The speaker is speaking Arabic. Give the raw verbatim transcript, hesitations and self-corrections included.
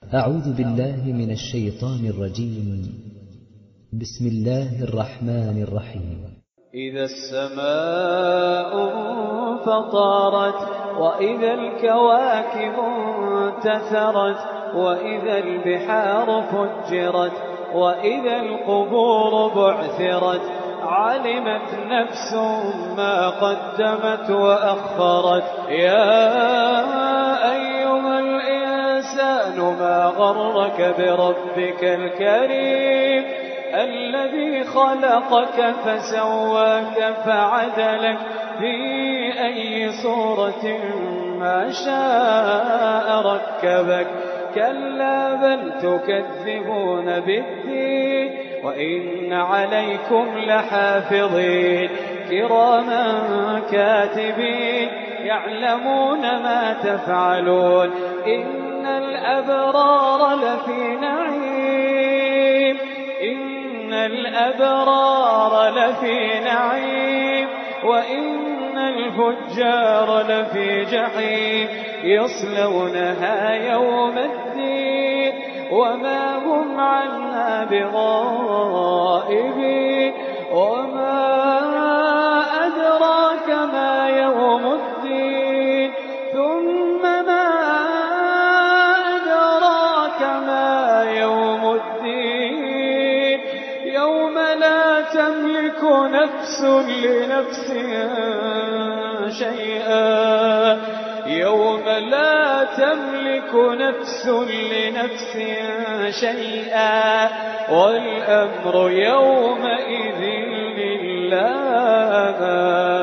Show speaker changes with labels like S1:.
S1: أعوذ بالله من الشيطان الرجيم. بسم الله الرحمن الرحيم.
S2: إذا السماء انفطرت وإذا الكواكب انتثرت وإذا البحار فجرت وإذا القبور بعثرت علمت نفس ما قدمت وأخرت. يا أيها الإنسان ما غرك بربك الكريم الذي خلقك فسواك فعدلك في أي صورة ما شاء ركبك. كلا بل تكذبون بالدين وإن عليكم لحافظين كراما كاتبين يعلمون ما تفعلون. إن الأبرار لفي نعيم إن الأبرار لفي نعيم وإن الفجار لفي جحيم يصلونها يوم الدين وما هم عنها بغائبين. وما أدراك ما يوم الدين ثم ما أدراك ما يوم الدين يوم لا تملك نفس لنفس شيئا يوم لا تملك نفس لنفس شيئا والأمر يومئذ لله.